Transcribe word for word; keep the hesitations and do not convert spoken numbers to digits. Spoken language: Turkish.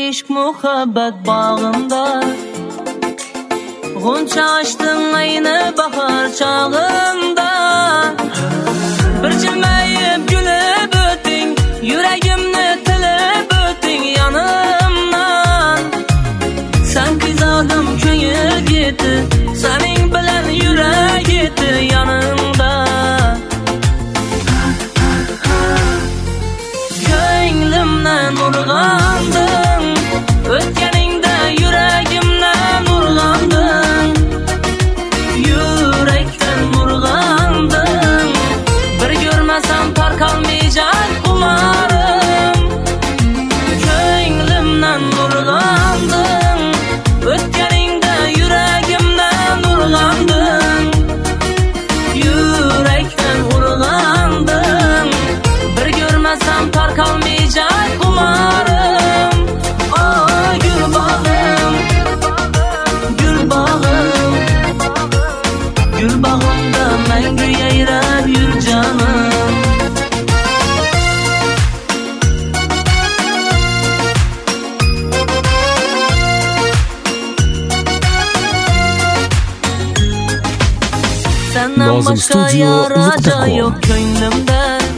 ishq muhabbat bağında. Gonca açtın ayni bahar çağında. Bir jilmayib gülüp o'ting, yuragimni tilib o'ting yanımdan. Sen kıyzadım ko'ngil yeti, sening bilan yurak yeti yanımda. Ko'nglimdan urg'andim, o'tganingda yuragimdan urg'andim. Yurakdan urg'andim, bir ko'rmasam tarqalmayacak umarım. Ko'nglimdan urg'andim, o'tganingda yuragimdan urg'andim. Yurakdan urg'andim, bir ko'rmasam tarqalmayacak umarım. Oh gül bağım, gül bağım, gül bağımda mangu yayrab yur canım. Senden başka yaraca yok ko'nglimda.